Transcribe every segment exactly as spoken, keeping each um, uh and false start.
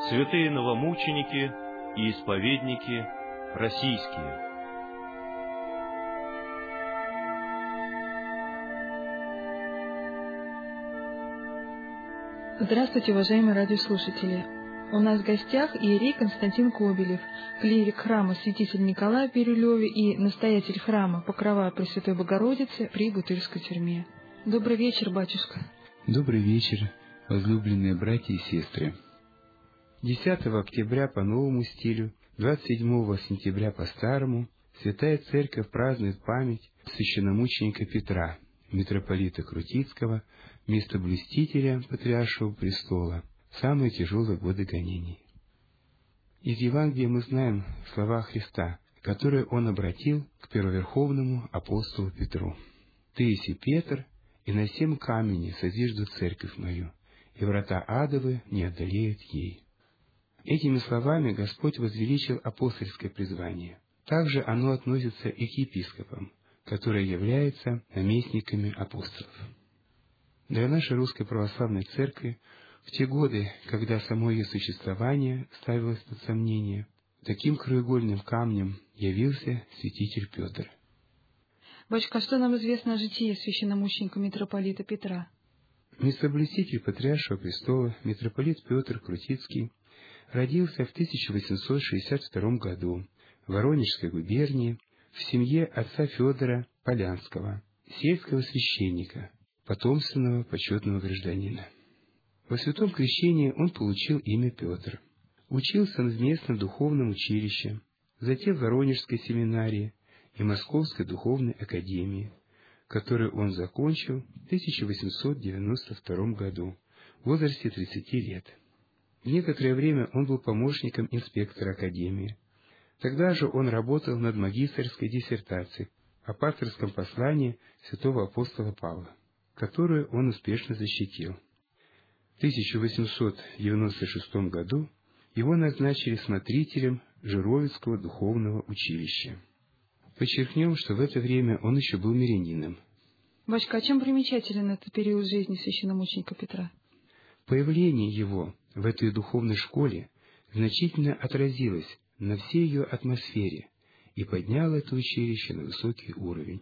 святые новомученики и исповедники российские. Здравствуйте, уважаемые радиослушатели! У нас в гостях иерей Константин Кобелев, клирик храма Святителя Николая в Бирюлеве и настоятель храма Покрова Пресвятой Богородицы при Бутырской тюрьме. Добрый вечер, батюшка! Добрый вечер, возлюбленные братья и сестры! десятого октября по новому стилю, двадцать седьмого сентября по старому, Святая Церковь празднует память священномученика Петра, митрополита Крутицкого, местоблюстителя Патриаршего престола, в самые тяжелые годы гонений. Из Евангелия мы знаем слова Христа, которые Он обратил к первоверховному апостолу Петру. «Ты еси Петр, и на сем камени созижду церковь мою, и врата адовы не одолеют ей». Этими словами Господь возвеличил апостольское призвание. Также оно относится и к епископам, которые являются наместниками апостолов. Для нашей Русской Православной Церкви в те годы, когда само ее существование ставилось под сомнение, таким краеугольным камнем явился святитель Петр. Батюшка, что нам известно о житии священномученика митрополита Петра? Местоблюститель Патриаршего престола, митрополит Петр Крутицкий, родился в тысяча восемьсот шестьдесят втором году в Воронежской губернии в семье отца Федора Полянского, сельского священника, потомственного почетного гражданина. Во святом крещении он получил имя Петр. Учился он в местном духовном училище, затем в Воронежской семинарии и Московской духовной академии, которую он закончил в тысяча восемьсот девяносто втором году в возрасте тридцати лет. Некоторое время он был помощником инспектора академии. Тогда же он работал над магистерской диссертацией о пасторском послании святого апостола Павла, которую он успешно защитил. В тысяча восемьсот девяносто шестом году его назначили смотрителем Жировицкого духовного училища. Подчеркнем, что в это время он еще был мирянином. Батюшка, а чем примечателен этот период жизни священномученика Петра? Появление его в этой духовной школе значительно отразилось на всей ее атмосфере и подняло это училище на высокий уровень.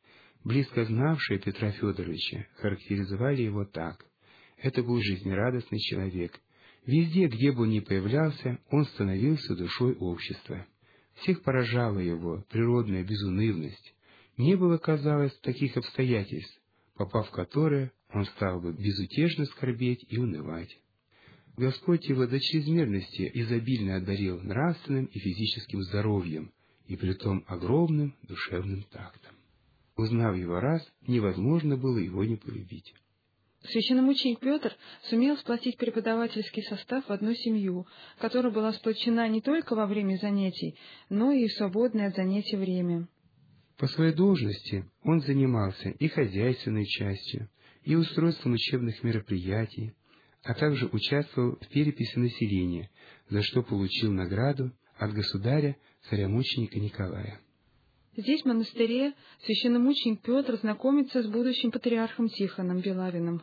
Близко знавшие Петра Федоровича характеризовали его так: это был жизнерадостный человек. Везде, где бы он ни появлялся, он становился душой общества. Всех поражала его природная безунывность. Не было, казалось, таких обстоятельств, попав в которые он стал бы безутешно скорбеть и унывать. Господь его до чрезмерности изобильно одарил нравственным и физическим здоровьем, и притом огромным душевным тактом. Узнав его раз, невозможно было его не полюбить. Священномученик Петр сумел сплотить преподавательский состав в одну семью, которая была сплочена не только во время занятий, но и в свободное от занятий время. По своей должности он занимался и хозяйственной частью, и устройством учебных мероприятий, а также участвовал в переписи населения, за что получил награду от государя царя-мученика Николая. Здесь, в монастыре, священномученик Петр знакомится с будущим патриархом Тихоном Белавиным.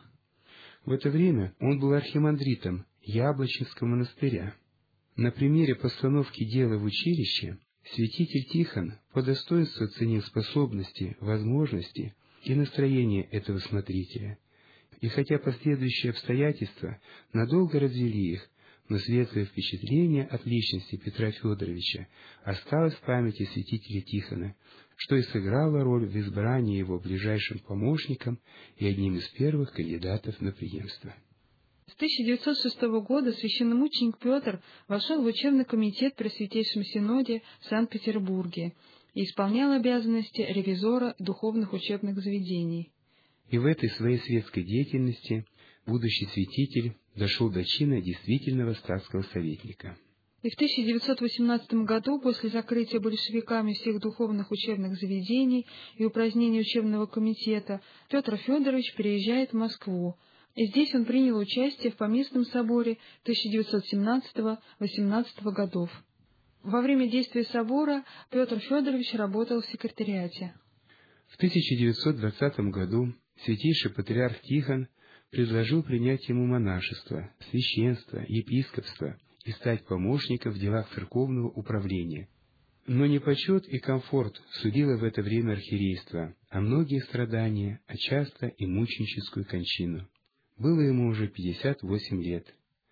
В это время он был архимандритом Яблочинского монастыря. На примере постановки дела в училище святитель Тихон по достоинству оценил способности, возможности и настроение этого смотрителя. И хотя последующие обстоятельства надолго развели их, но светлое впечатление от личности Петра Федоровича осталось в памяти святителя Тихона, что и сыграло роль в избрании его ближайшим помощником и одним из первых кандидатов на преемство. С тысяча девятьсот шестого года священномученик Петр вошел в учебный комитет при Святейшем Синоде в Санкт-Петербурге и исполнял обязанности ревизора духовных учебных заведений. И в этой своей светской деятельности будущий святитель дошел до чина действительного статского советника. И в тысяча девятьсот восемнадцатом году, после закрытия большевиками всех духовных учебных заведений и упразднения учебного комитета, Петр Федорович переезжает в Москву, и здесь он принял участие в Поместном соборе тысяча девятьсот семнадцатого-восемнадцатого годов. Во время действия собора Петр Федорович работал в секретариате. В тысяча девятьсот двадцатом году святейший патриарх Тихон предложил принять ему монашество, священство, епископство и стать помощником в делах церковного управления. Но не почет и комфорт судило в это время архиерейство, а многие страдания, а часто и мученическую кончину. Было ему уже пятьдесят восемь лет.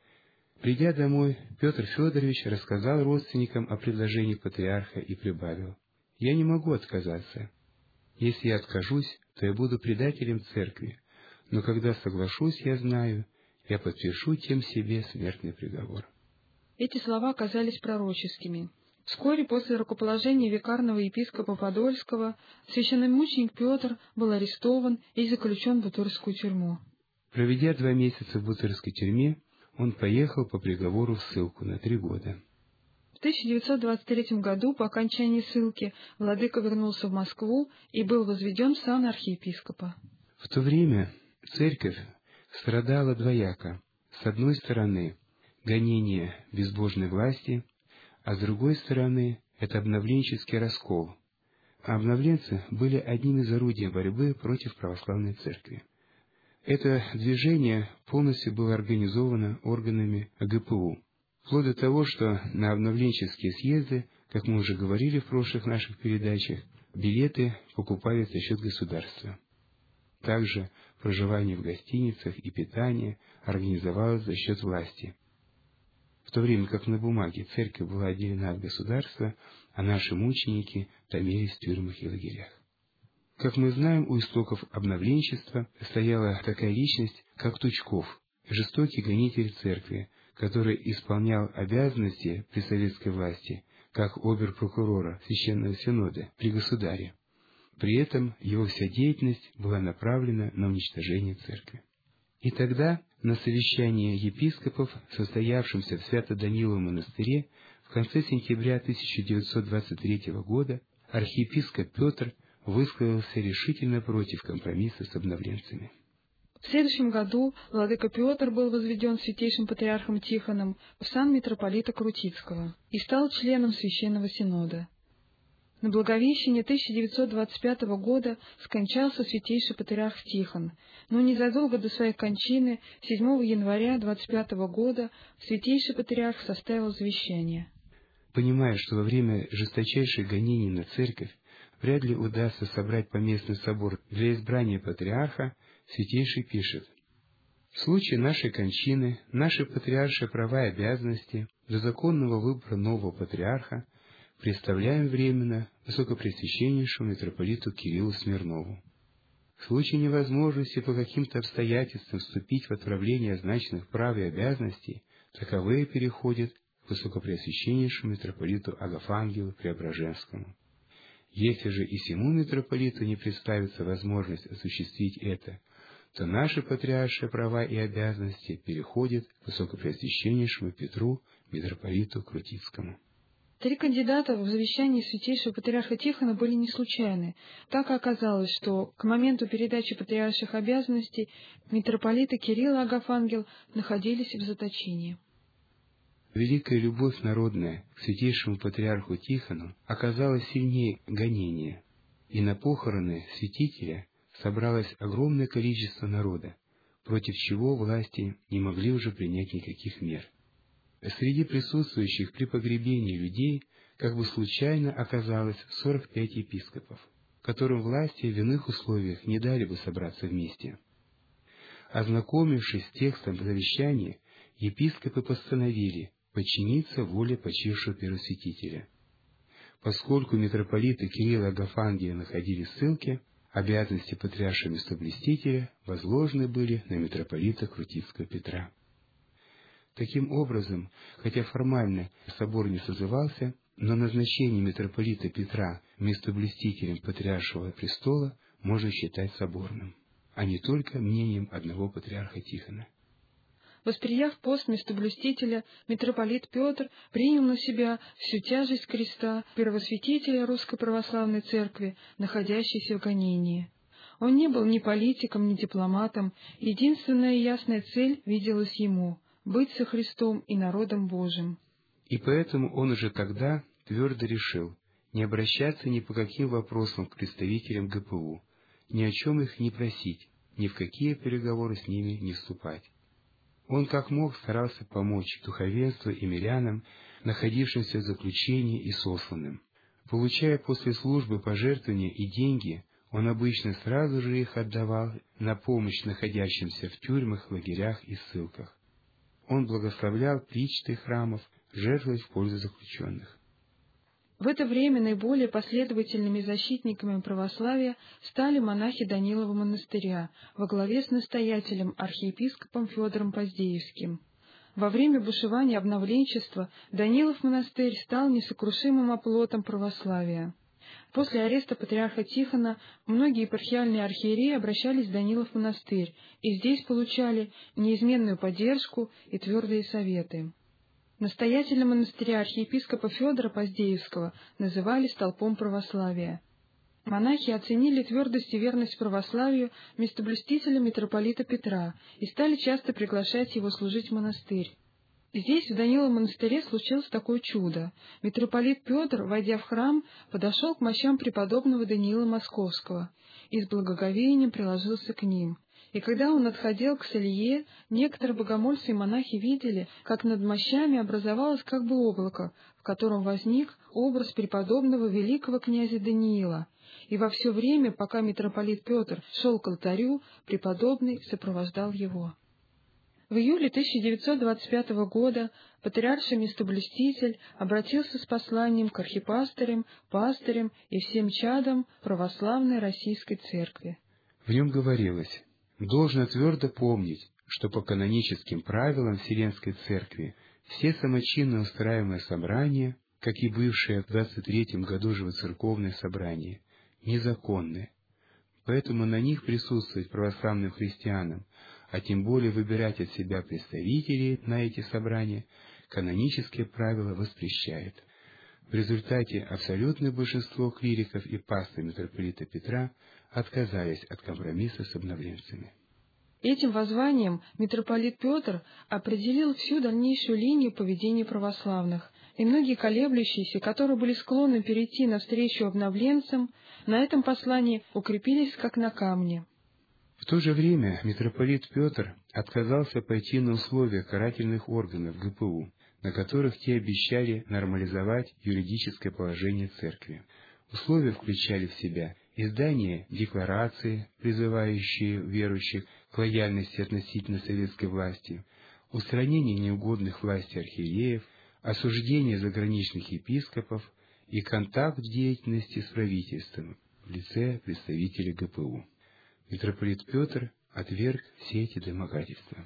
Придя домой, Петр Федорович рассказал родственникам о предложении патриарха и прибавил: «Я не могу отказаться. Если я откажусь, то я буду предателем церкви, но когда соглашусь, я знаю, я подпишу тем себе смертный приговор». Эти слова оказались пророческими. Вскоре после рукоположения викарного епископа Подольского священномученик Петр был арестован и заключен в Бутырскую тюрьму. Проведя два месяца в Бутырской тюрьме, он поехал по приговору в ссылку на три года. В тысяча девятьсот двадцать третьем году, по окончании ссылки, владыка вернулся в Москву и был возведен в сан архиепископа. В то время церковь страдала двояко. С одной стороны, гонение безбожной власти, а с другой стороны, это обновленческий раскол. А обновленцы были одним из орудий борьбы против православной церкви. Это движение полностью было организовано органами гэ пэ у, вплоть до того, что на обновленческие съезды, как мы уже говорили в прошлых наших передачах, билеты покупали за счет государства. Также проживание в гостиницах и питание организовалось за счет власти. В то время как на бумаге церковь была отделена от государства, а наши мученики томились в тюрьмах и лагерях. Как мы знаем, у истоков обновленчества стояла такая личность, как Тучков, жестокий гонитель церкви, который исполнял обязанности при советской власти, как обер-прокурора Священного Синода при государе. При этом его вся деятельность была направлена на уничтожение церкви. И тогда, на совещании епископов, состоявшемся в Свято-Даниловом монастыре, в конце сентября тысяча девятьсот двадцать третьего года, архиепископ Петр высказался решительно против компромисса с обновленцами. В следующем году владыка Петр был возведен святейшим патриархом Тихоном в сан митрополита Крутицкого и стал членом Священного Синода. На Благовещение тысяча девятьсот двадцать пятого года скончался святейший патриарх Тихон, но незадолго до своей кончины, седьмого января двадцать пятого года, святейший патриарх составил завещание. Понимая, что во время жесточайших гонений на церковь вряд ли удастся собрать поместный собор для избрания патриарха, святейший пишет: «В случае нашей кончины, наши патриаршие права и обязанности до законного выбора нового патриарха представляем временно высокопреосвященнейшему митрополиту Кириллу Смирнову. В случае невозможности по каким-то обстоятельствам вступить в отправление означенных прав и обязанностей, таковые переходят к высокопреосвященнейшему митрополиту Агафангелу Преображенскому. Если же и сему митрополиту не представится возможность осуществить это, то наши патриаршие права и обязанности переходят к высокопреосвященнейшему Петру, митрополиту Крутицкому». Три кандидата в завещании святейшего патриарха Тихона были не случайны. Так и оказалось, что к моменту передачи патриарших обязанностей митрополиты Кирилл и Агафангел находились в заточении. Великая любовь народная к святейшему патриарху Тихону оказалась сильнее гонения, и на похороны святителя собралось огромное количество народа, против чего власти не могли уже принять никаких мер. Среди присутствующих при погребении людей как бы случайно оказалось сорок пять епископов, которым власти в иных условиях не дали бы собраться вместе. Ознакомившись с текстом завещания, епископы постановили подчиниться воле почившего первосвятителя. Поскольку митрополиты Кирилл и Агафангия находились в ссылке, обязанности патриарша местоблюстителя возложены были на митрополита Крутицкого Петра. Таким образом, хотя формально собор не созывался, но назначение митрополита Петра местоблюстителем патриаршего престола можно считать соборным, а не только мнением одного патриарха Тихона. Восприяв пост местоблюстителя, митрополит Петр принял на себя всю тяжесть креста первосвятителя Русской Православной Церкви, находящейся в гонении. Он не был ни политиком, ни дипломатом, единственная ясная цель виделась ему — быть со Христом и народом Божиим. И поэтому он уже тогда твердо решил не обращаться ни по каким вопросам к представителям гэ пэ у, ни о чем их не просить, ни в какие переговоры с ними не вступать. Он как мог старался помочь духовенству и мирянам, находившимся в заключении и сосланным. Получая после службы пожертвования и деньги, он обычно сразу же их отдавал на помощь находящимся в тюрьмах, лагерях и ссылках. Он благословлял причты храмов, жертвовать в пользу заключенных. В это время наиболее последовательными защитниками православия стали монахи Данилова монастыря во главе с настоятелем архиепископом Федором Поздеевским. Во время бушевания обновленчества Данилов монастырь стал несокрушимым оплотом православия. После ареста патриарха Тихона многие епархиальные архиереи обращались в Данилов монастырь и здесь получали неизменную поддержку и твердые советы. Настоятеля монастыря архиепископа Федора Поздеевского называли столпом православия. Монахи оценили твердость и верность православию местоблюстителя митрополита Петра и стали часто приглашать его служить в монастырь. Здесь, в Даниловом монастыре, случилось такое чудо. Митрополит Петр, войдя в храм, подошел к мощам преподобного Даниила Московского и с благоговением приложился к ним. И когда он отходил к Салье, некоторые богомольцы и монахи видели, как над мощами образовалось как бы облако, в котором возник образ преподобного великого князя Даниила. И во все время, пока митрополит Петр шел к алтарю, преподобный сопровождал его. В июле тысяча девятьсот двадцать пятого года патриарший местоблюститель обратился с посланием к архипастырям, пастырям и всем чадам православной Российской Церкви. В нем говорилось: «Должно твердо помнить, что по каноническим правилам Вселенской Церкви все самочинно устраиваемые собрания, как и бывшее в двадцать третьем году живоцерковное собрание, незаконны. Поэтому на них присутствовать православным христианам, а тем более выбирать от себя представителей на эти собрания, канонические правила воспрещают». В результате абсолютное большинство клириков и пастырей митрополита Петра отказались от компромисса с обновленцами. Этим воззванием митрополит Петр определил всю дальнейшую линию поведения православных, и многие колеблющиеся, которые были склонны перейти навстречу обновленцам, на этом послании укрепились как на камне. В то же время митрополит Петр отказался пойти на условия карательных органов гэ пэ у, на которых те обещали нормализовать юридическое положение церкви. Условия включали в себя издание декларации, призывающие верующих к лояльности относительно советской власти, устранение неугодных власти архиереев, осуждение заграничных епископов и контакт в деятельности с правительством в лице представителей гэ пэ у. Митрополит Петр отверг все эти домогательства.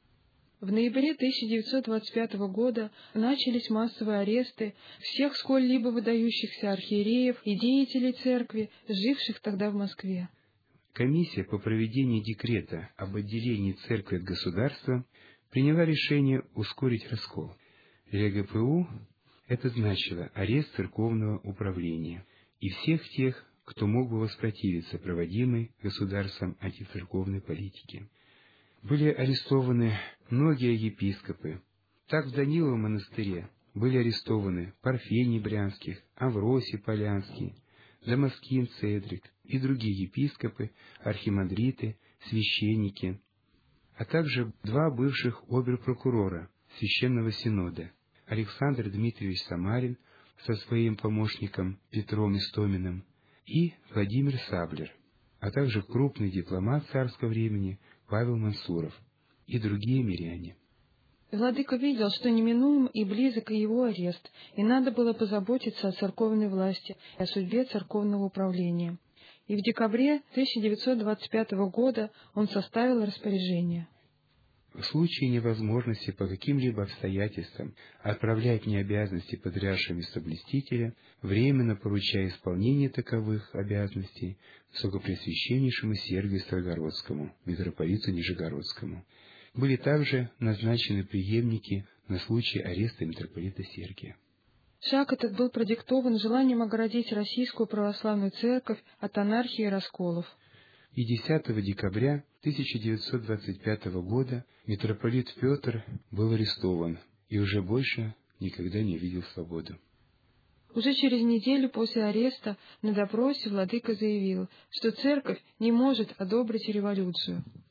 В ноябре тысяча девятьсот двадцать пятого года начались массовые аресты всех сколь-либо выдающихся архиереев и деятелей церкви, живших тогда в Москве. Комиссия по проведению декрета об отделении церкви от государства приняла решение ускорить раскол. Для гэ пэ у это значило арест церковного управления и всех тех, кто мог бы воспротивиться проводимой государством антицерковной политике. Были арестованы многие епископы. Так в Даниловом монастыре были арестованы Парфений Брянских, Авросий Полянский, Дамаскин Цедрик и другие епископы, архимандриты, священники, а также два бывших обер-прокурора Священного Синода, Александр Дмитриевич Самарин со своим помощником Петром Истоминым и Владимир Саблер, а также крупный дипломат царского времени Павел Мансуров и другие миряне. Владыка видел, что неминуем и близок и его арест, и надо было позаботиться о церковной власти и о судьбе церковного управления. И в декабре тысяча девятьсот двадцать пятого года он составил распоряжение. В случае невозможности по каким-либо обстоятельствам отправлять мне обязанности патриарша местоблюстителя, временно поручая исполнение таковых обязанностей Высокопреосвященнейшему Сергию Строгородскому, митрополиту Нижегородскому. Были также назначены преемники на случай ареста митрополита Сергия. Шаг этот был продиктован желанием оградить Российскую Православную Церковь от анархии и расколов. И десятого декабря тысяча девятьсот двадцать пятого года митрополит Петр был арестован и уже больше никогда не видел свободу. Уже через неделю после ареста на допросе владыка заявил, что церковь не может одобрить революцию.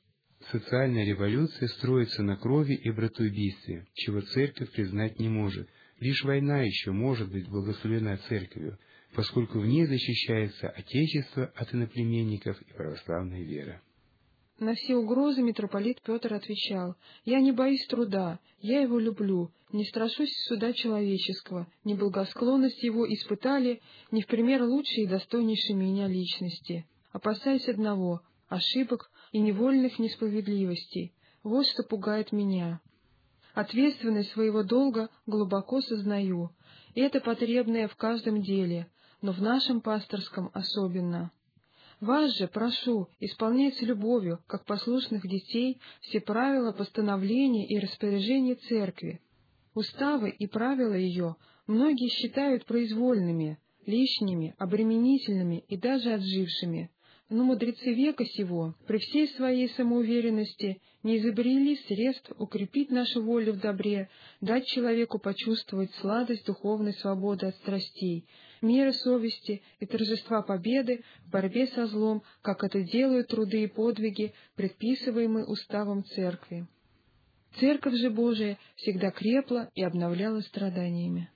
Социальная революция строится на крови и братоубийстве, чего церковь признать не может. Лишь война еще может быть благословена церковью, поскольку в ней защищается Отечество от иноплеменников и православная вера. На все угрозы митрополит Петр отвечал: «Я не боюсь труда, я его люблю, не страшусь суда человеческого, ни благосклонность его испытали, ни в пример лучшие и достойнейшие меня личности. Опасаюсь одного — ошибок и невольных несправедливостей. Вот что пугает меня. Ответственность своего долга глубоко сознаю, и это потребное в каждом деле, но в нашем пасторском особенно. Вас же прошу исполнять с любовью, как послушных детей, все правила, постановления и распоряжения церкви. Уставы и правила ее многие считают произвольными, лишними, обременительными и даже отжившими. Но мудрецы века сего, при всей своей самоуверенности, не изобрели средств укрепить нашу волю в добре, дать человеку почувствовать сладость духовной свободы от страстей, меры совести и торжества победы в борьбе со злом, как это делают труды и подвиги, предписываемые уставом Церкви. Церковь же Божия всегда крепла и обновляла страданиями».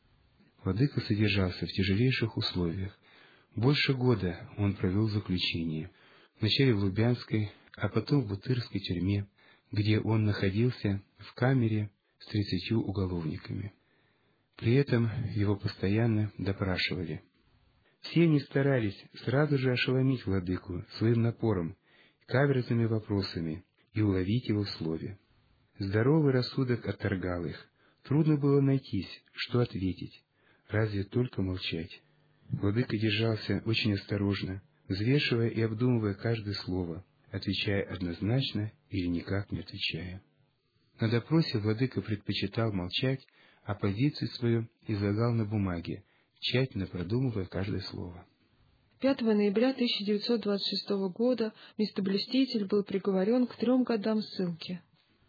Владыка содержался в тяжелейших условиях. Больше года он провел в заключении, вначале в Лубянской, а потом в Бутырской тюрьме, где он находился в камере с тридцатью уголовниками. При этом его постоянно допрашивали. Все они старались сразу же ошеломить владыку своим напором, каверзными вопросами и уловить его в слове. Здоровый рассудок отторгал их, трудно было найтись, что ответить, разве только молчать. Владыка держался очень осторожно, взвешивая и обдумывая каждое слово, отвечая однозначно или никак не отвечая. На допросе владыка предпочитал молчать, а позицию свою излагал на бумаге, тщательно продумывая каждое слово. пятого ноября тысяча девятьсот двадцать шестого года местоблюститель был приговорен к трем годам ссылки.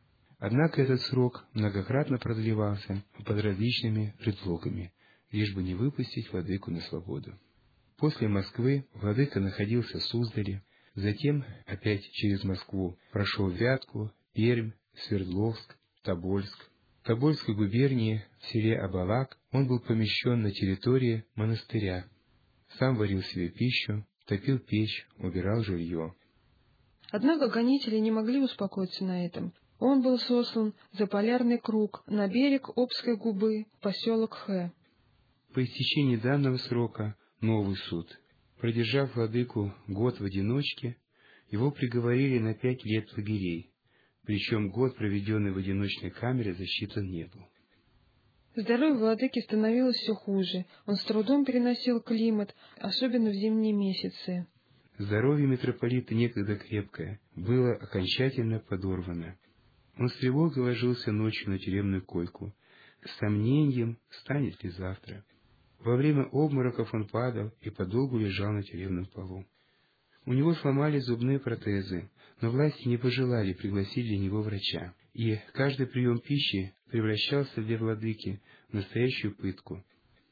Однако этот срок многократно продлевался под различными предлогами, лишь бы не выпустить владыку на свободу. После Москвы владыка находился в Суздале, затем опять через Москву прошел Вятку, Пермь, Свердловск, Тобольск. В Тобольской губернии, в селе Абалак, он был помещен на территории монастыря. Сам варил себе пищу, топил печь, убирал жилье. Однако гонители не могли успокоиться на этом. Он был сослан за Полярный круг на берег Обской губы, поселок Х. По истечении данного срока новый суд. Продержав владыку год в одиночке, его приговорили на пять лет лагерей, причем год, проведенный в одиночной камере, засчитан не был. Здоровье владыки становилось все хуже, он с трудом переносил климат, особенно в зимние месяцы. Здоровье митрополита, некогда крепкое, было окончательно подорвано. Он с тревогой ложился ночью на тюремную койку, с сомнением, станет ли завтра. Во время обмороков он падал и подолгу лежал на тюремном полу. У него сломались зубные протезы, но власти не пожелали пригласить для него врача, и каждый прием пищи превращался для владыки в настоящую пытку.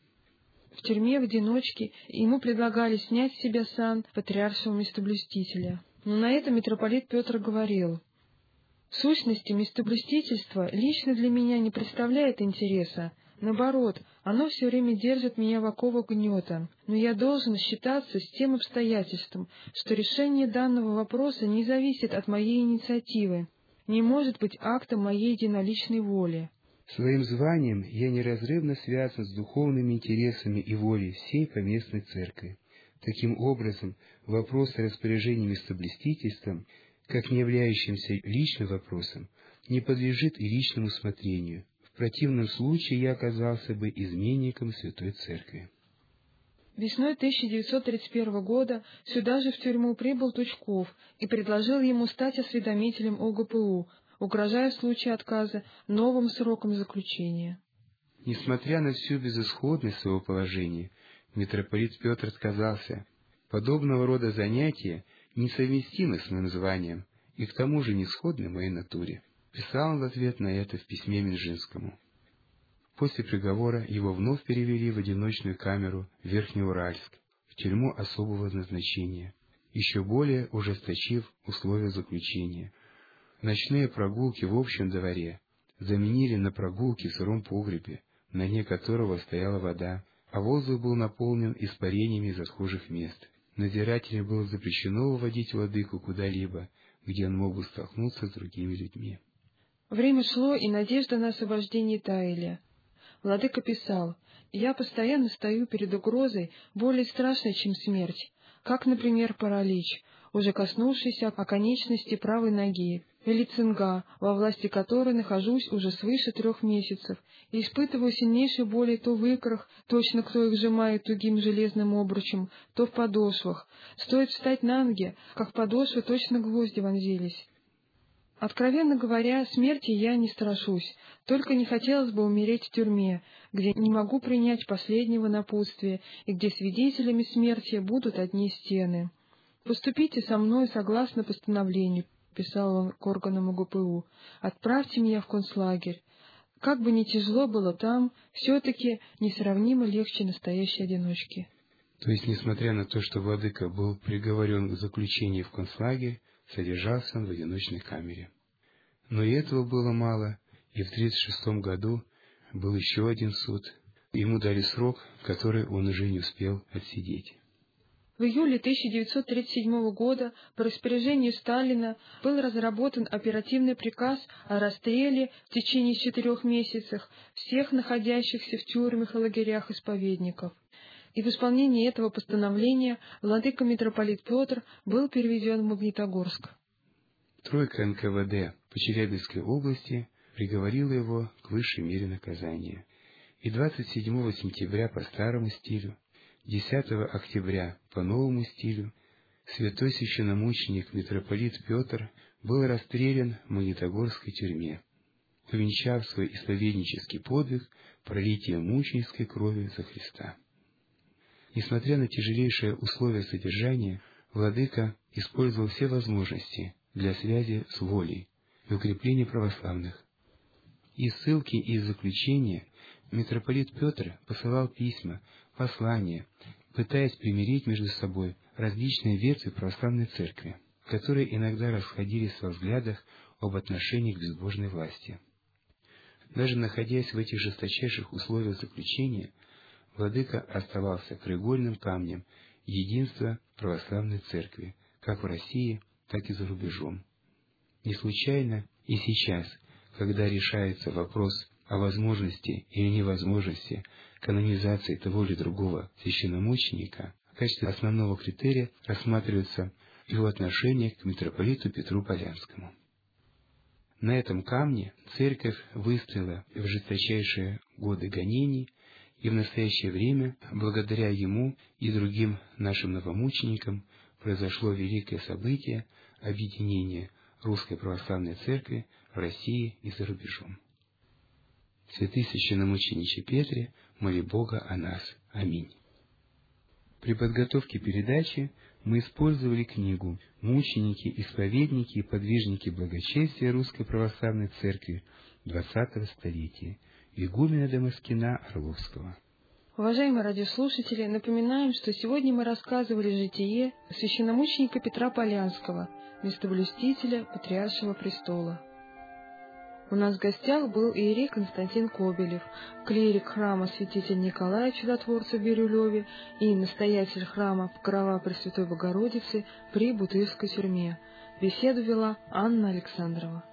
В тюрьме в одиночке ему предлагали снять с себя сан патриаршего местоблюстителя. Но на это митрополит Петр говорил: «В сущности, местоблюстительство лично для меня не представляет интереса. Наоборот, оно все время держит меня в оковах гнета, но я должен считаться с тем обстоятельством, что решение данного вопроса не зависит от моей инициативы, не может быть актом моей единоличной воли. Своим званием я неразрывно связан с духовными интересами и волей всей поместной церкви. Таким образом, вопрос о распоряжении местоблюстительством, как не являющимся личным вопросом, не подлежит и личному смотрению. В противном случае я оказался бы изменником Святой Церкви». Весной тысяча девятьсот тридцать первого года сюда же в тюрьму прибыл Тучков и предложил ему стать осведомителем о гэ пэ у, угрожая в случае отказа новым сроком заключения. Несмотря на всю безысходность своего положения, митрополит Петр отказался. Подобного рода занятия несовместимы с моим званием и к тому же не сходны моей натуре. Писал он в ответ на это в письме Минжинскому. После приговора его вновь перевели в одиночную камеру в Верхнеуральск, в тюрьму особого назначения, еще более ужесточив условия заключения. Ночные прогулки в общем дворе заменили на прогулки в сыром погребе, на дне которого стояла вода, а воздух был наполнен испарениями из отхожих мест. Надзирателям было запрещено выводить владыку куда-либо, где он мог бы столкнуться с другими людьми. Время шло, и надежда на освобождение таяли. Владыка писал: «Я постоянно стою перед угрозой более страшной, чем смерть, как, например, паралич, уже коснувшийся оконечности правой ноги, или цинга, во власти которой нахожусь уже свыше трех месяцев, и испытываю сильнейшие боли то в икрах, точно кто их сжимает тугим железным обручем, то в подошвах. Стоит встать на ноги, как в подошвы точно гвозди вонзились. Откровенно говоря, смерти я не страшусь, только не хотелось бы умереть в тюрьме, где не могу принять последнего напутствия и где свидетелями смерти будут одни стены. Поступите со мной согласно постановлению», — писал он к органам УГПУ, — «отправьте меня в концлагерь. Как бы ни тяжело было там, все-таки несравнимо легче настоящей одиночки». То есть, несмотря на то, что владыка был приговорен к заключению в концлагерь, содержался он в одиночной камере. Но и этого было мало, и в тридцать шестом году был еще один суд. Ему дали срок, который он уже не успел отсидеть. В июле тысяча девятьсот тридцать седьмого года по распоряжению Сталина был разработан оперативный приказ о расстреле в течение четырех месяцев всех находящихся в тюрьмах и лагерях исповедников. И в исполнении этого постановления владыка митрополит Петр был переведен в Магнитогорск. Тройка эн ка вэ дэ по Челябинской области приговорила его к высшей мере наказания. И двадцать седьмого сентября по старому стилю, десятого октября по новому стилю, святой священномученик митрополит Петр был расстрелян в Магнитогорской тюрьме, увенчав свой исповеднический подвиг пролитием мученической крови за Христа. Несмотря на тяжелейшие условия содержания, владыка использовал все возможности для связи с волей и укрепления православных. Из ссылки и из заключения митрополит Петр посылал письма, послания, пытаясь примирить между собой различные ветви православной церкви, которые иногда расходились во взглядах об отношении к безбожной власти. Даже находясь в этих жесточайших условиях заключения, владыка оставался краеугольным камнем единства православной церкви, как в России, так и за рубежом. Не случайно и сейчас, когда решается вопрос о возможности или невозможности канонизации того или другого священномученика, в качестве основного критерия рассматривается его отношение к митрополиту Петру Полянскому. На этом камне церковь выстояла в жесточайшие годы гонений, и в настоящее время, благодаря ему и другим нашим новомученикам, произошло великое событие объединения Русской Православной Церкви в России и за рубежом. Святый священномучениче Петре, моли Бога о нас. Аминь. При подготовке передачи мы использовали книгу «Мученики, исповедники и подвижники благочестия Русской Православной Церкви двадцатого столетия» игумена Дамаскина Орловского. Уважаемые радиослушатели, напоминаем, что сегодня мы рассказывали житие священномученика Петра Полянского, местоблюстителя Патриаршего престола. У нас в гостях был иерей Константин Кобелев, клирик храма святителя Николая Чудотворца в Бирюлеве и настоятель храма Покрова Пресвятой Богородицы при Бутырской тюрьме. Беседу вела Анна Александрова.